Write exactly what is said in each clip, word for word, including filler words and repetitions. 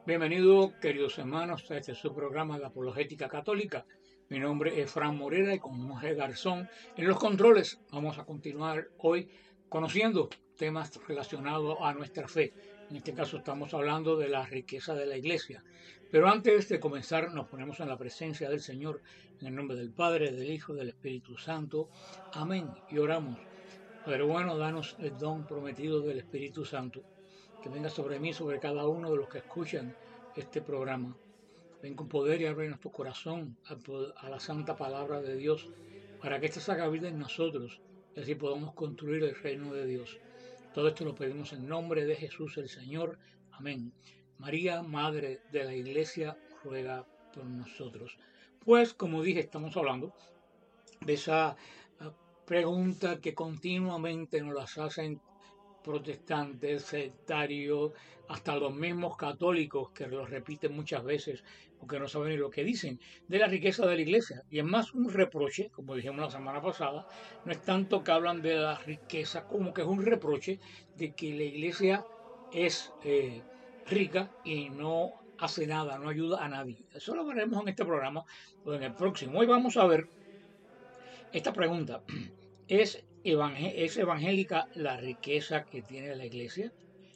Bienvenidos, queridos hermanos, a este su programa de Apologética Católica. Mi nombre es Fran Morera y con Jorge Garzón en los controles vamos a continuar hoy conociendo temas relacionados a nuestra fe. En este caso estamos hablando de la riqueza de la iglesia. Pero antes de comenzar nos ponemos en la presencia del Señor en el nombre del Padre, del Hijo, del Espíritu Santo. Amén. Y oramos. Padre bueno, danos el don prometido del Espíritu Santo que venga sobre mí, sobre cada uno de los que escuchan este programa. Ven con poder y abre nuestro corazón a, a la santa palabra de Dios para que ésta se haga vida en nosotros y así podamos construir el reino de Dios. Todo esto lo pedimos en nombre de Jesús el Señor. Amén. María, Madre de la Iglesia, ruega por nosotros. Pues, como dije, estamos hablando de esa pregunta que continuamente nos las hacen protestantes, sectarios, hasta los mismos católicos que lo repiten muchas veces porque no saben ni lo que dicen, de la riqueza de la iglesia. Y es más un reproche, como dijimos la semana pasada, no es tanto que hablan de la riqueza como que es un reproche de que la iglesia es eh, rica y no hace nada, no ayuda a nadie. Eso lo veremos en este programa o en el próximo. Hoy vamos a ver esta pregunta. ¿Es, ¿Es evangélica la riqueza que tiene la iglesia?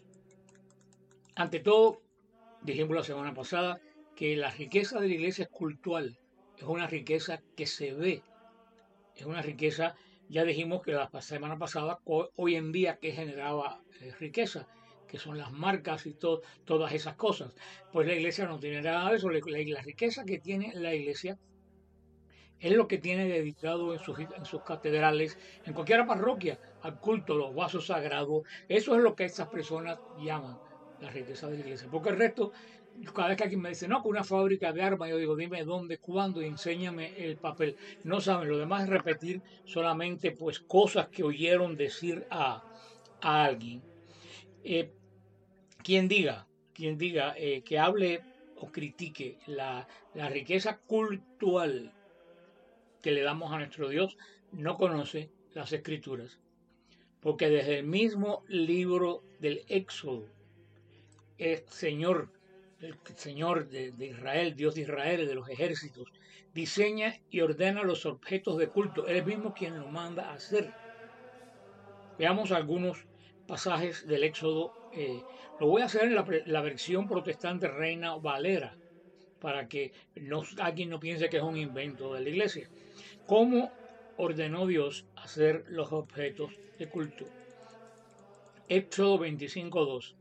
Ante todo, dijimos la semana pasada que la riqueza de la iglesia es cultural, es una riqueza que se ve, es una riqueza, ya dijimos que la semana pasada, hoy en día que generaba eh, riqueza, que son las marcas y to, todas esas cosas. Pues la iglesia no tiene nada de eso, la, la riqueza que tiene la iglesia es lo que tiene dedicado en sus, en sus catedrales, en cualquier parroquia, al culto, los vasos sagrados. Eso es lo que estas personas llaman la riqueza de la iglesia. Porque el resto, cada vez que alguien me dice, no, que una fábrica de armas, yo digo, dime dónde, cuándo y enséñame el papel. No saben, lo demás es repetir solamente pues cosas que oyeron decir a, a alguien. Eh, quien diga, quien diga eh, que hable o critique la, la riqueza cultural que le damos a nuestro Dios no conoce las escrituras. Porque desde el mismo libro del Éxodo, el Señor, el Señor de, de Israel, Dios de Israel, de los ejércitos, diseña y ordena los objetos de culto. Él es mismo quien lo manda a hacer. Veamos algunos pasajes del Éxodo. Eh, lo voy a hacer en la, la versión protestante Reina Valera, para que no, alguien no piense que es un invento de la iglesia. ¿Cómo ordenó Dios hacer los objetos de culto? Éxodo veinticinco dos.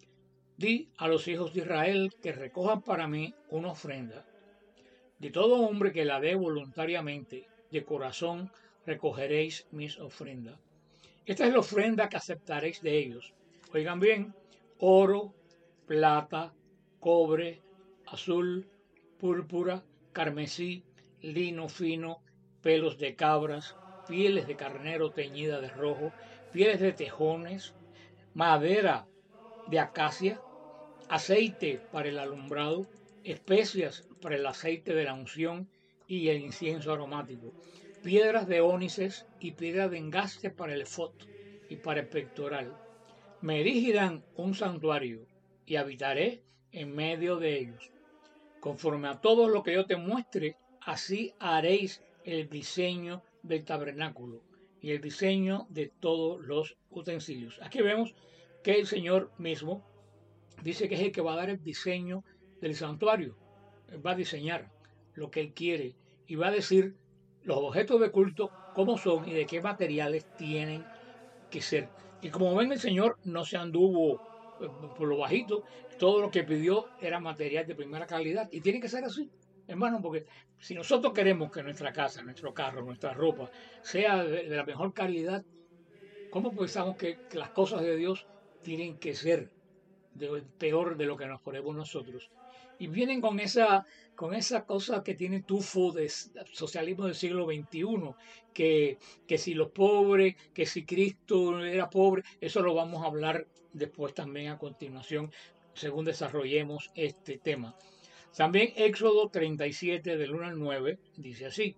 Di a los hijos de Israel que recojan para mí una ofrenda. De todo hombre que la dé voluntariamente, de corazón, recogeréis mis ofrendas. Esta es la ofrenda que aceptaréis de ellos. Oigan bien, oro, plata, cobre, azul, púrpura, carmesí, lino fino, pelos de cabras, pieles de carnero teñida de rojo, pieles de tejones, madera de acacia, aceite para el alumbrado, especias para el aceite de la unción y el incienso aromático, piedras de ónices y piedras de engaste para el efod y para el pectoral. Me erigirán un santuario y habitaré en medio de ellos. Conforme a todo lo que yo te muestre, así haréis el diseño del tabernáculo y el diseño de todos los utensilios. Aquí vemos que el Señor mismo dice que es el que va a dar el diseño del santuario. Él va a diseñar lo que él quiere y va a decir los objetos de culto cómo son y de qué materiales tienen que ser. Y como ven, el Señor no se anduvo eh, por lo bajito, todo lo que pidió era material de primera calidad y tiene que ser así, hermano, porque si nosotros queremos que nuestra casa, nuestro carro, nuestra ropa sea de, de la mejor calidad, ¿cómo pensamos que, que las cosas de Dios tienen que ser de peor de lo que nos ponemos nosotros? Y vienen con esa, con esa cosa que tiene tufo de socialismo del siglo veintiuno, que, que si los pobres, que si Cristo era pobre, eso lo vamos a hablar después también a continuación, según desarrollemos este tema. También Éxodo treinta y siete, del uno al nueve, dice así: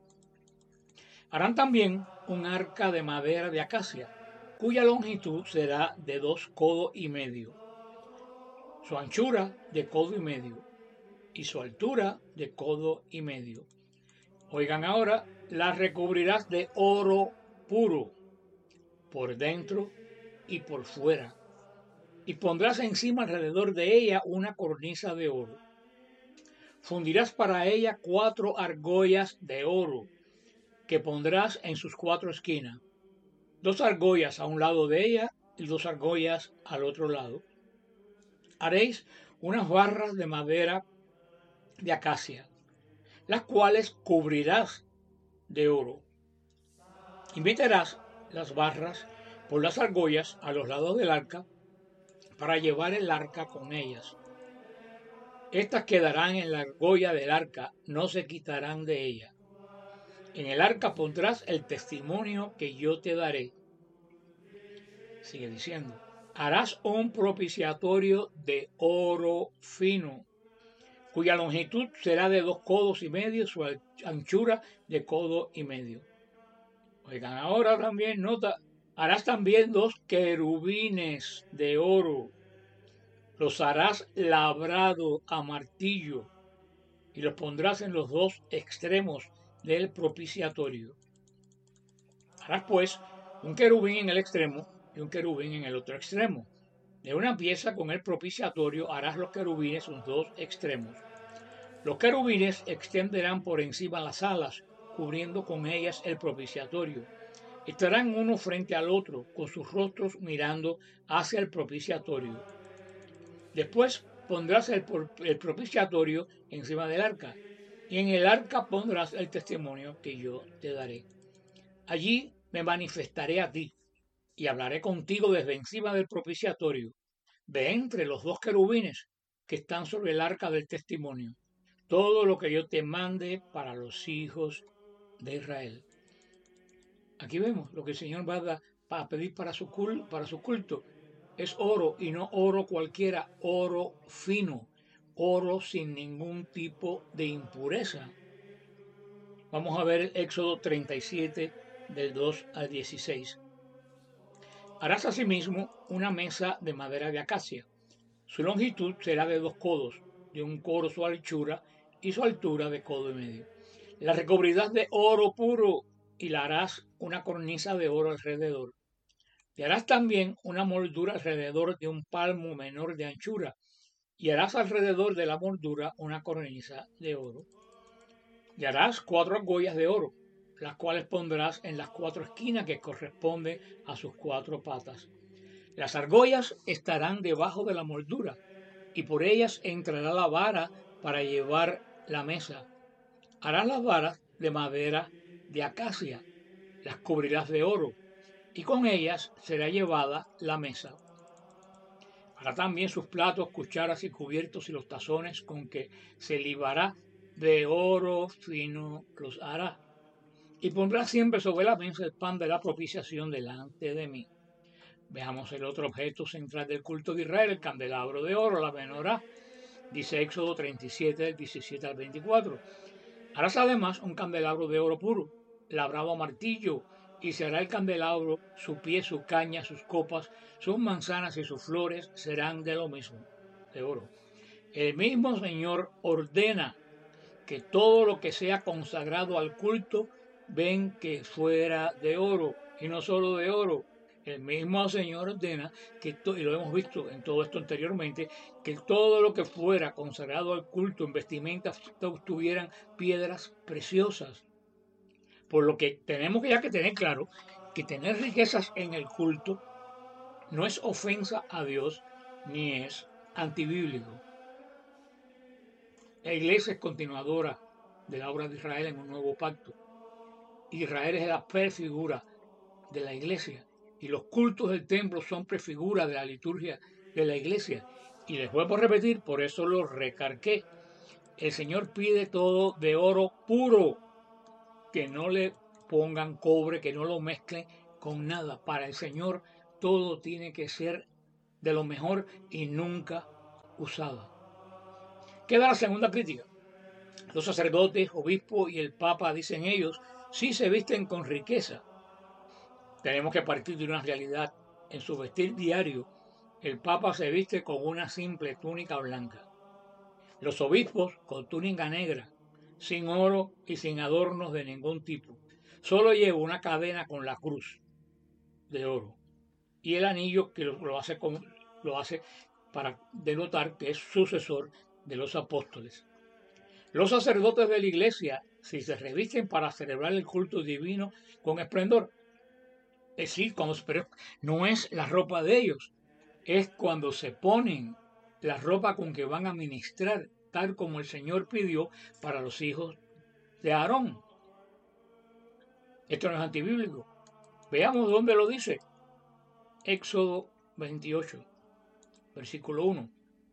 harán también un arca de madera de acacia, cuya longitud será de dos codos y medio. su anchura de codo y medio y su altura de codo y medio. Oigan ahora, la recubrirás de oro puro, por dentro y por fuera, y pondrás encima alrededor de ella una cornisa de oro. Fundirás para ella cuatro argollas de oro, que pondrás en sus cuatro esquinas, dos argollas a un lado de ella y dos argollas al otro lado. Haréis unas barras de madera de acacia, las cuales cubrirás de oro. Y meterás las barras por las argollas a los lados del arca para llevar el arca con ellas. Estas quedarán en la argolla del arca, no se quitarán de ella. En el arca pondrás el testimonio que yo te daré. Sigue diciendo, harás un propiciatorio de oro fino, cuya longitud será de dos codos y medio, su anchura de codo y medio. Oigan, ahora también nota, harás también dos querubines de oro. Los harás labrado a martillo y los pondrás en los dos extremos del propiciatorio. Harás pues un querubín en el extremo y un querubín en el otro extremo. De una pieza con el propiciatorio harás los querubines en los dos extremos. Los querubines extenderán por encima las alas, cubriendo con ellas el propiciatorio. Estarán uno frente al otro, con sus rostros mirando hacia el propiciatorio. Después pondrás el, el propiciatorio encima del arca, y en el arca pondrás el testimonio que yo te daré. Allí me manifestaré a ti, y hablaré contigo desde encima del propiciatorio, de entre los dos querubines que están sobre el arca del testimonio, todo lo que yo te mande para los hijos de Israel. Aquí vemos lo que el Señor va a pedir para su culto, para su culto. Es oro, y no oro cualquiera, oro fino, oro sin ningún tipo de impureza. Vamos a ver Éxodo treinta y siete, del dos al dieciséis. Harás asimismo una mesa de madera de acacia. Su longitud será de dos codos, de un codo su anchura y su altura de codo y medio. La recubrirás de oro puro y la harás una cornisa de oro alrededor. Le harás también una moldura alrededor de un palmo menor de anchura, y harás alrededor de la moldura una cornisa de oro. Le harás cuatro argollas de oro, las cuales pondrás en las cuatro esquinas que corresponden a sus cuatro patas. Las argollas estarán debajo de la moldura, y por ellas entrará la vara para llevar la mesa. Harás las varas de madera de acacia, las cubrirás de oro, y con ellas será llevada la mesa. Hará también sus platos, cucharas y cubiertos y los tazones con que se libará de oro fino los hará. Y pondrá siempre sobre la mesa el pan de la propiciación delante de mí. Veamos el otro objeto central del culto de Israel, el candelabro de oro, la menorá. Dice Éxodo treinta y siete, del diecisiete al veinticuatro. Harás además un candelabro de oro puro, labrado a martillo, y se hará el candelabro, su pie, su caña, sus copas, sus manzanas y sus flores serán de lo mismo, de oro. El mismo Señor ordena que todo lo que sea consagrado al culto, ven que fuera de oro, y no solo de oro. El mismo Señor ordena que, y lo hemos visto en todo esto anteriormente, que todo lo que fuera consagrado al culto en vestimentas tuvieran piedras preciosas. Por lo que tenemos ya que tener claro que tener riquezas en el culto no es ofensa a Dios ni es antibíblico. La iglesia es continuadora de la obra de Israel en un nuevo pacto. Israel es la prefigura de la iglesia y los cultos del templo son prefiguras de la liturgia de la iglesia. Y les vuelvo a repetir, por eso lo recargué. El Señor pide todo de oro puro, que no le pongan cobre, que no lo mezclen con nada. Para el Señor todo tiene que ser de lo mejor y nunca usado. Queda la segunda crítica. Los sacerdotes, obispos y el papa, dicen ellos, sí se visten con riqueza. Tenemos que partir de una realidad. En su vestir diario El Papa se viste con una simple túnica blanca. Los obispos con túnica negra, sin oro y sin adornos de ningún tipo. Solo lleva una cadena con la cruz de oro y el anillo que lo, lo hace, con, lo hace para denotar que es sucesor de los apóstoles. Los sacerdotes de la iglesia, si se revisten para celebrar el culto divino con esplendor, es decir, como, pero no es la ropa de ellos, es cuando se ponen la ropa con que van a ministrar, tal como el Señor pidió para los hijos de Aarón. Esto no es antibíblico. Veamos dónde lo dice. Éxodo veintiocho, versículo uno.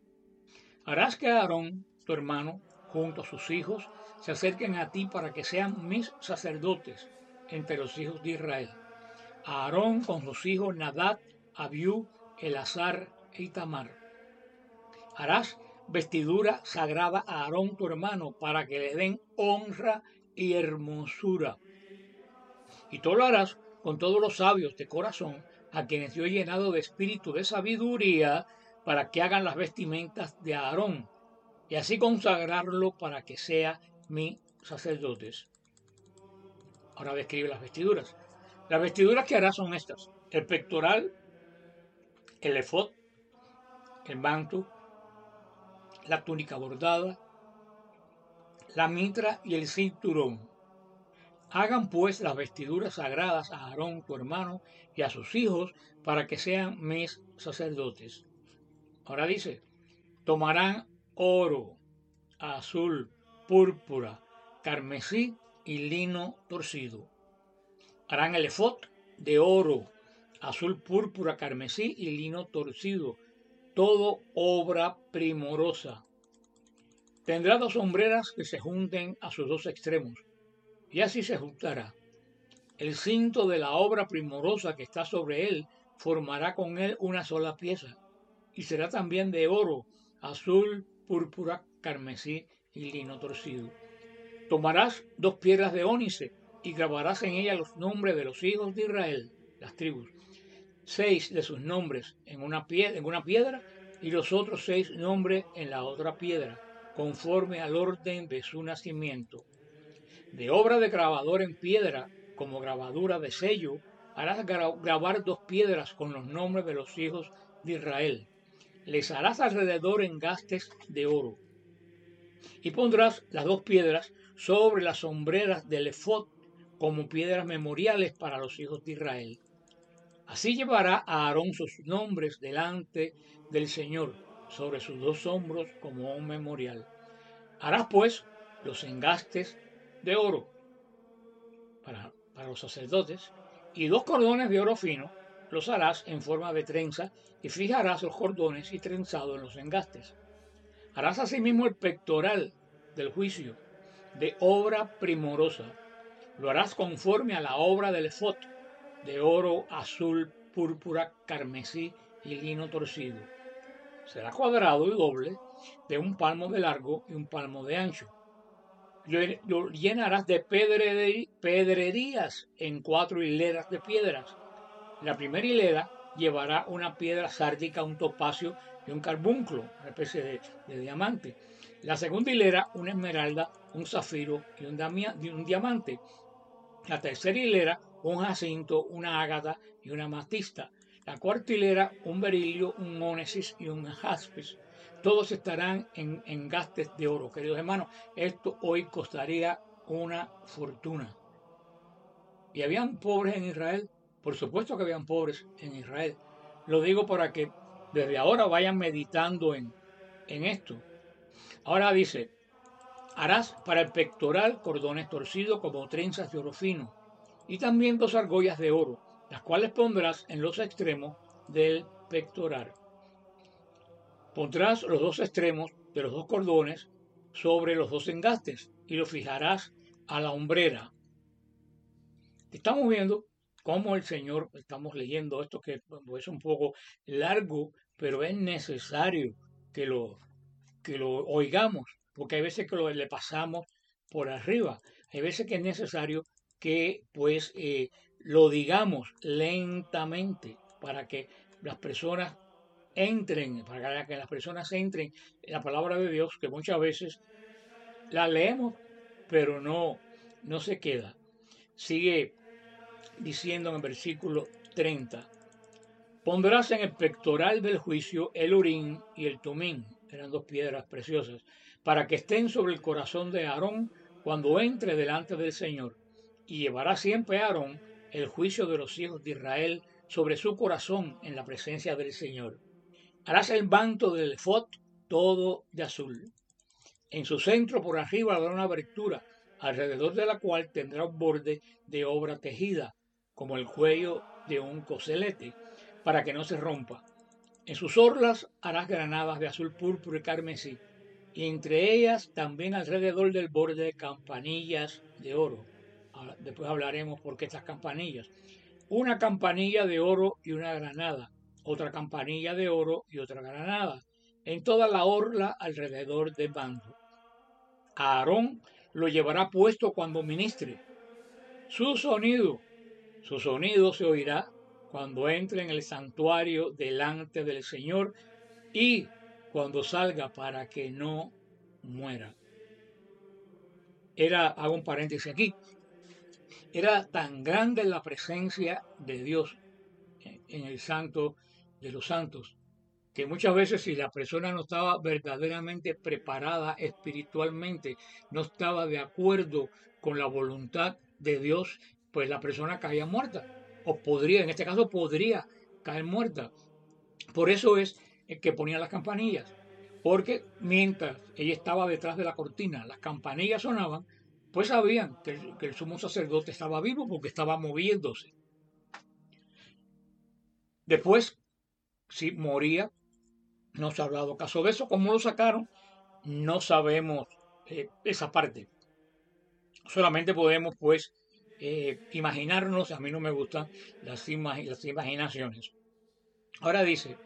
Harás que Aarón, tu hermano, junto a sus hijos, se acerquen a ti para que sean mis sacerdotes entre los hijos de Israel. Aarón con sus hijos Nadab, Abiú, Elazar e Itamar. Harás vestidura sagrada a Aarón tu hermano para que le den honra y hermosura. Y tú lo harás con todos los sabios de corazón, a quienes yo he llenado de espíritu de sabiduría, para que hagan las vestimentas de Aarón, y así consagrarlo para que sea mi sacerdotes. Ahora describe las vestiduras. Las vestiduras que hará son estas: el pectoral, el efod, el manto, la túnica bordada, la mitra y el cinturón. Hagan pues las vestiduras sagradas a Aarón tu hermano y a sus hijos para que sean mis sacerdotes. Ahora dice, tomarán oro, azul, púrpura, carmesí y lino torcido. Harán el efod de oro, azul, púrpura, carmesí y lino torcido, todo obra primorosa. Tendrá dos hombreras que se junten a sus dos extremos, y así se juntará. El cinto de la obra primorosa que está sobre él formará con él una sola pieza, y será también de oro, azul, púrpura, carmesí y lino torcido. Tomarás dos piedras de ónice y grabarás en ellas los nombres de los hijos de Israel, las tribus, seis de sus nombres en una piedra, en una piedra y los otros seis nombres en la otra piedra, conforme al orden de su nacimiento. De obra de grabador en piedra, como grabadura de sello, harás grabar dos piedras con los nombres de los hijos de Israel. Les harás alrededor engastes de oro. Y pondrás las dos piedras sobre las sombreras del efod como piedras memoriales para los hijos de Israel. Así llevará a Aarón sus nombres delante del Señor sobre sus dos hombros como un memorial. Harás pues los engastes de oro para, para los sacerdotes y dos cordones de oro fino los harás en forma de trenza y fijarás los cordones y trenzado en los engastes. Harás asimismo el pectoral del juicio de obra primorosa. Lo harás conforme a la obra del efod de oro, azul, púrpura, carmesí y lino torcido. Será cuadrado y doble, de un palmo de largo y un palmo de ancho. Lo llenarás de pedrerías en cuatro hileras de piedras. La primera hilera llevará una piedra sárdica, un topacio y un carbunclo, una especie de, de diamante. La segunda hilera, una esmeralda, un zafiro y un, y un diamante. La tercera hilera, un jacinto, una ágata y una amatista. La cuarta hilera, un berilio, un ónesis y un jaspis. Todos estarán en engastes de oro. Queridos hermanos, esto hoy costaría una fortuna. ¿Y habían pobres en Israel? Por supuesto que habían pobres en Israel. Lo digo para que desde ahora vayan meditando en, en esto. Ahora dice, harás para el pectoral cordones torcidos como trenzas de oro fino, y también dos argollas de oro, las cuales pondrás en los extremos del pectoral. Pondrás los dos extremos de los dos cordones sobre los dos engastes y los fijarás a la hombrera. Estamos viendo cómo el Señor, estamos leyendo esto que es un poco largo, pero es necesario que lo, que lo oigamos, porque hay veces que lo, le pasamos por arriba, hay veces que es necesario que pues eh, lo digamos lentamente para que las personas entren, para que las personas entren en la palabra de Dios, que muchas veces la leemos, pero no, no se queda. Sigue diciendo en el versículo treinta, pondrás en el pectoral del juicio el urín y el tumín, eran dos piedras preciosas, para que estén sobre el corazón de Aarón cuando entre delante del Señor. Y llevará siempre a Aarón el juicio de los hijos de Israel sobre su corazón en la presencia del Señor. Harás el manto del efod todo de azul. En su centro por arriba habrá una abertura, alrededor de la cual tendrá un borde de obra tejida, como el cuello de un coselete, para que no se rompa. En sus orlas harás granadas de azul púrpura y carmesí, y entre ellas también alrededor del borde campanillas de oro. Ahora, después hablaremos por qué estas campanillas. Una campanilla de oro y una granada, otra campanilla de oro y otra granada, en toda la orla alrededor del manto. Aarón lo llevará puesto cuando ministre. Su sonido, su sonido se oirá cuando entre en el santuario delante del Señor y cuando salga para que no muera. Era, hago un paréntesis aquí, era tan grande la presencia de Dios en el santo de los santos, que muchas veces si la persona no estaba verdaderamente preparada espiritualmente, no estaba de acuerdo con la voluntad de Dios, pues la persona caía muerta, o podría, en este caso podría caer muerta. Por eso es que ponía las campanillas, porque mientras ella estaba detrás de la cortina, las campanillas sonaban, pues sabían que el, que el sumo sacerdote estaba vivo porque estaba moviéndose. Después, si moría, no se ha hablado caso de eso. ¿Cómo lo sacaron? No sabemos eh, esa parte. Solamente podemos, pues, eh, imaginarnos. A mí no me gustan las, imag las imaginaciones. Ahora dice,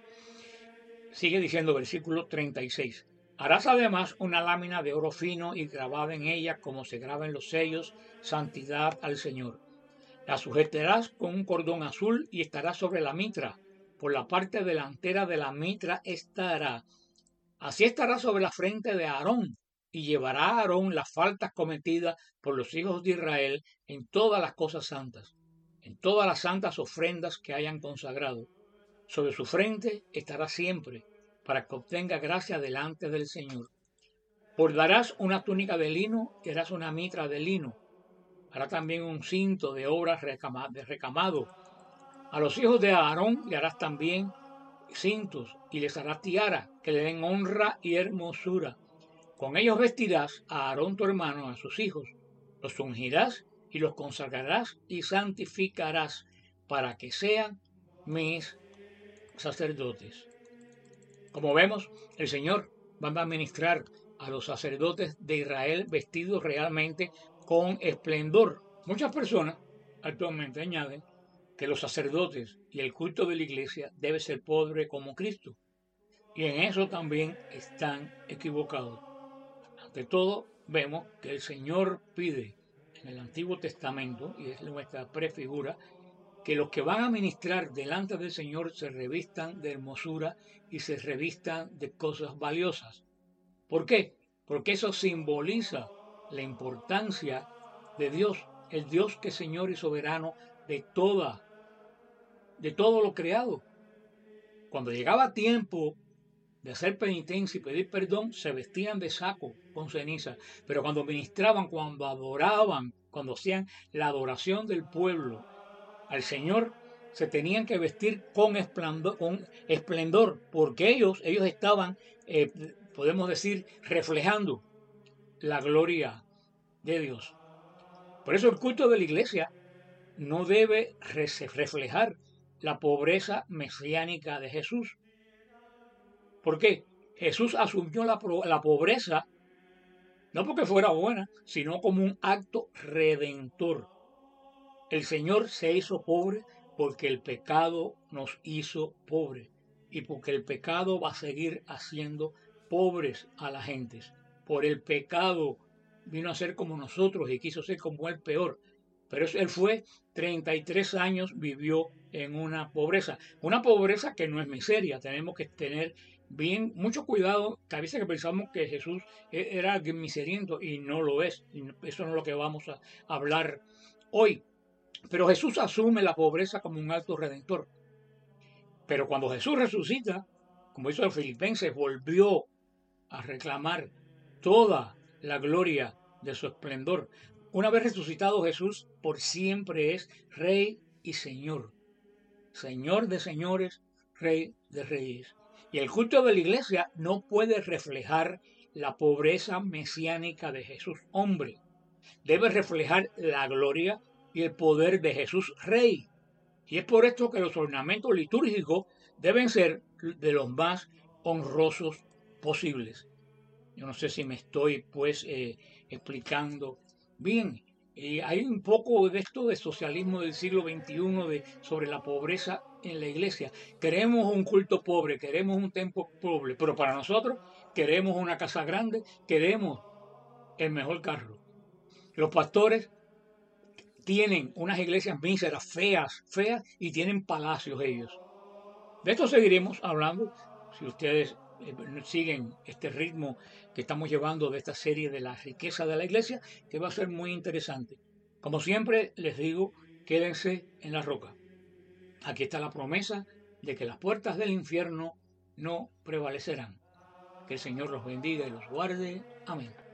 sigue diciendo versículo treinta y seis. Harás además una lámina de oro fino y grabada en ella, como se graba en los sellos, santidad al Señor. La sujetarás con un cordón azul y estará sobre la mitra. Por la parte delantera de la mitra estará. Así estará sobre la frente de Aarón, y llevará a Aarón las faltas cometidas por los hijos de Israel en todas las cosas santas, en todas las santas ofrendas que hayan consagrado. Sobre su frente estará siempre, para que obtenga gracia delante del Señor. Bordarás una túnica de lino y harás una mitra de lino. Hará también un cinto de obras de recamado. A los hijos de Aarón le harás también cintos y les harás tiara que le den honra y hermosura. Con ellos vestirás a Aarón tu hermano, a sus hijos, los ungirás y los consagrarás y santificarás para que sean mis sacerdotes. Como vemos, el Señor va a administrar a los sacerdotes de Israel vestidos realmente con esplendor. Muchas personas actualmente añaden que los sacerdotes y el culto de la iglesia debe ser pobre como Cristo. Y en eso también están equivocados. Ante todo, vemos que el Señor pide en el Antiguo Testamento, y es nuestra prefigura, que los que van a ministrar delante del Señor se revistan de hermosura y se revistan de cosas valiosas. ¿Por qué? Porque eso simboliza la importancia de Dios, el Dios que es Señor y soberano de toda, de todo lo creado. Cuando llegaba tiempo de hacer penitencia y pedir perdón, se vestían de saco con ceniza. Pero cuando ministraban, cuando adoraban, cuando hacían la adoración del pueblo al Señor, se tenían que vestir con esplendor, con esplendor porque ellos, ellos estaban, eh, podemos decir, reflejando la gloria de Dios. Por eso el culto de la iglesia no debe reflejar la pobreza mesiánica de Jesús. ¿Por qué? Jesús asumió la, la pobreza no porque fuera buena, sino como un acto redentor. El Señor se hizo pobre porque el pecado nos hizo pobres y porque el pecado va a seguir haciendo pobres a la gente. Por el pecado vino a ser como nosotros y quiso ser como el peor. Pero él fue treinta y tres años, vivió en una pobreza. Una pobreza que no es miseria. Tenemos que tener bien, mucho cuidado. A veces que pensamos que Jesús e- era alguien miseriento y no lo es. Y eso no es lo que vamos a hablar hoy. Pero Jesús asume la pobreza como un acto redentor. Pero cuando Jesús resucita, como hizo los filipenses, volvió a reclamar toda la gloria de su esplendor. Una vez resucitado Jesús, por siempre es Rey y Señor. Señor de señores, Rey de reyes. Y el culto de la iglesia no puede reflejar la pobreza mesiánica de Jesús, hombre. Debe reflejar la gloria y el poder de Jesús, Rey. Y es por esto que los ornamentos litúrgicos deben ser de los más honrosos posibles. Yo no sé si me estoy pues eh, explicando bien. Eh, hay un poco de esto de socialismo del siglo veintiuno de, sobre la pobreza en la iglesia. Queremos un culto pobre, queremos un templo pobre, pero para nosotros queremos una casa grande, queremos el mejor carro. Los pastores tienen unas iglesias míseras, feas, feas, y tienen palacios ellos. De esto seguiremos hablando si ustedes eh, siguen este ritmo que estamos llevando de esta serie de la riqueza de la iglesia, que va a ser muy interesante. Como siempre les digo, quédense en la roca. Aquí está la promesa de que las puertas del infierno no prevalecerán. Que el Señor los bendiga y los guarde. Amén.